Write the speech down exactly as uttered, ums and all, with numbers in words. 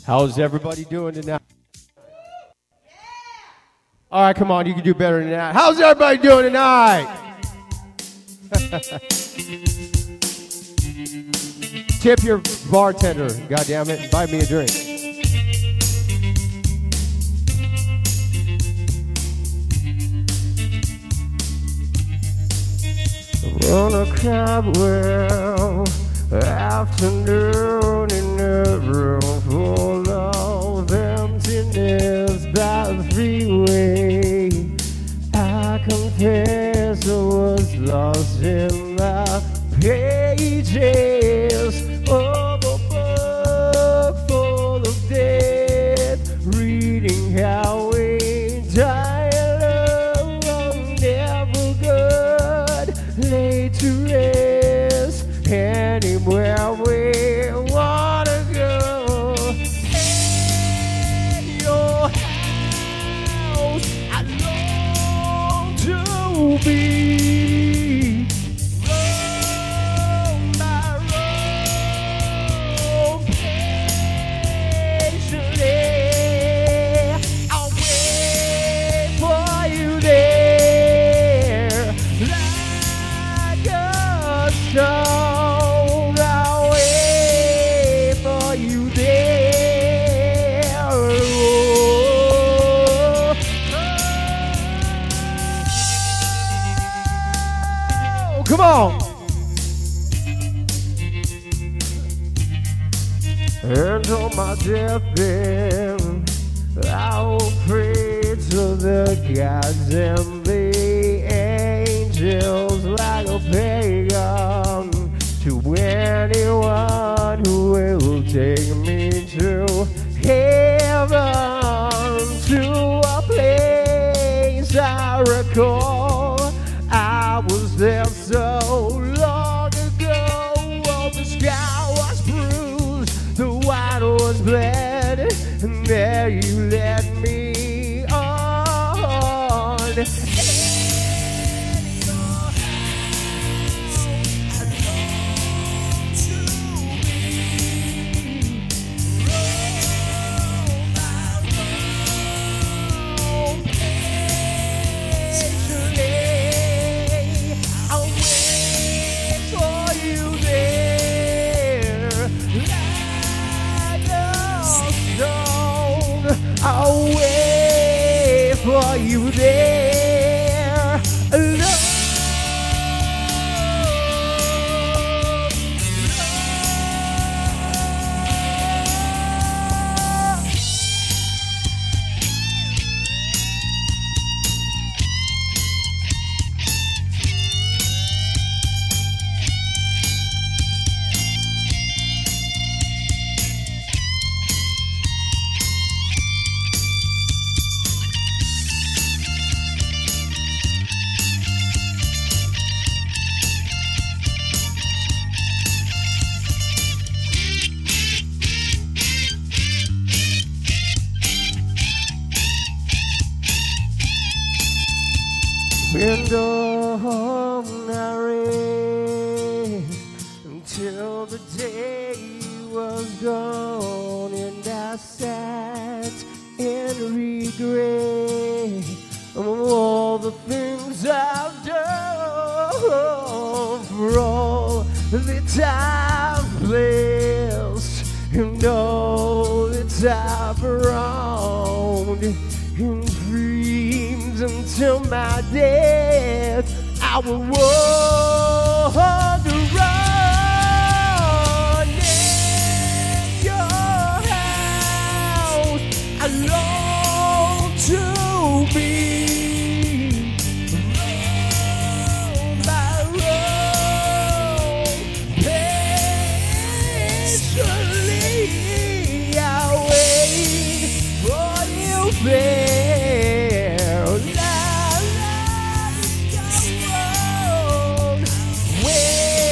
How's everybody doing tonight? All right, come on, you can do better than that. How's everybody doing tonight? Tip your bartender, goddammit, buy me a drink. On a Crabwell afternoon in a room full of emptiness by the freeway, I confess I was lost in the pages of a book full of death, reading how we die alone, never good, laid to rest, anywhere we wanna go. In your house, I long to be. Roam by roam, patiently, I'll wait for you there, like a song. I'll wait for you there. Oh, oh. Come on. And on my deathbed, I will pray to the gods and the angels like a pagan, to anyone who will take me to heaven, to a place I recall. I was there so long ago. Oh, the sky was bruised, the wine was bled, and there you led me on. In your house, I long to be. Roam by roam, patiently, I'll wait for you there, like a stone. I'll wait for you there, alone. And on I raced until the day was gone, and I sat in regret of all the things I've done, for all that I've blessed and all that I've wronged. In dreams until my death, I will wander around. In your house, I long to be. Roam by roam, patiently, I'll wait for you there. La, la, go on, wait